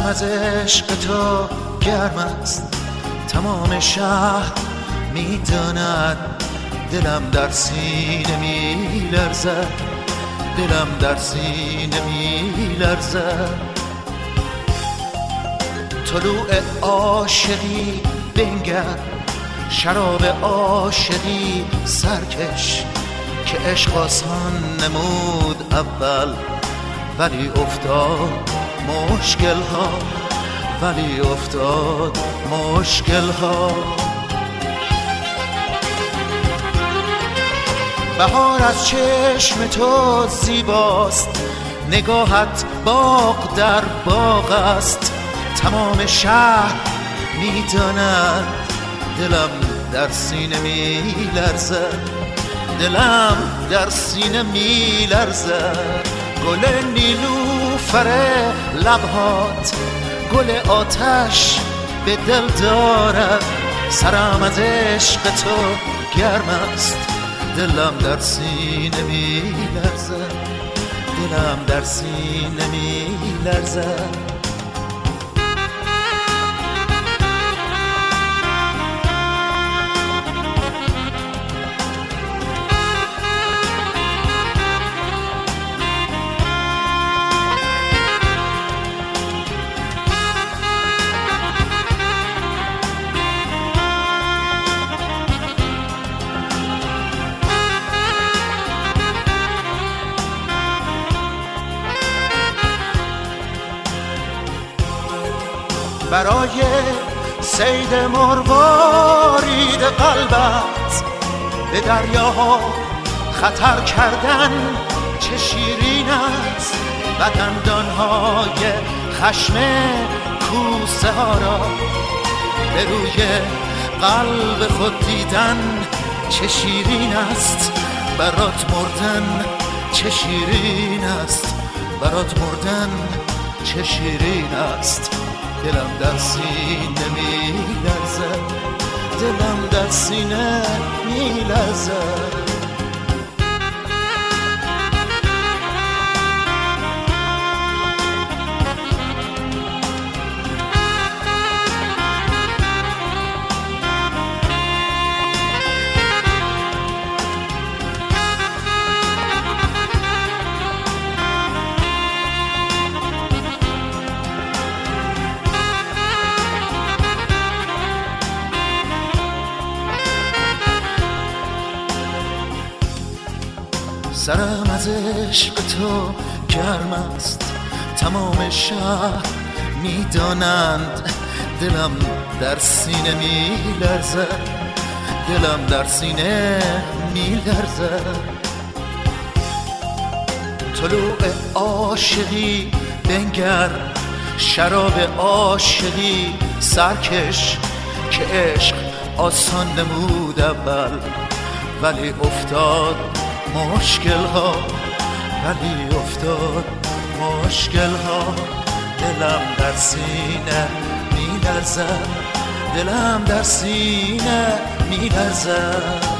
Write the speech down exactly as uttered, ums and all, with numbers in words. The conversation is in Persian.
از عشق تو گرم است، تمام شهر میداند. دلم در سینه میلرزد، دلم در سینه میلرزد. طلوع عاشقی بنگر، شراب عاشقی سرکش، که عشق آسان نمود اول ولی افتاد مشکل ها، ولی افتاد مشکل ها. بهار از چشم تو زیباست، نگاهت باغ در باغ است. تمام شهر میداند، دلم در سینه میلرزد، دلم در سینه میلرزد. گل نیلوفر لبهات گل آتش به دل دارد. سرم از عشق تو گرم است، دلم در سینه میلرزد، دلم در سینه میلرزد. برای صید مروارید قلبت به دریاها خطر کردن چه شیرین است. و دندانهای خشم کوسه ها را به روی قلب خود دیدن چه شیرین است. برات مردن چه شیرین است، برات مردن چه شیرین است. دلم در سینه میلرزد، دلم در سینه میلرزد. سرم از عشق تو گرم است، تمام شهر میدانند. دلم در سینه میلرزد، دلم در سینه میلرزد. طلوع عاشقی بنگر، شراب عاشقی سرکش، که عشق آسان نمود اول ولی افتاد مشکل ها، ولی افتاد مشکل ها. دلم در سینه میلرزد، دلم در سینه میلرزد.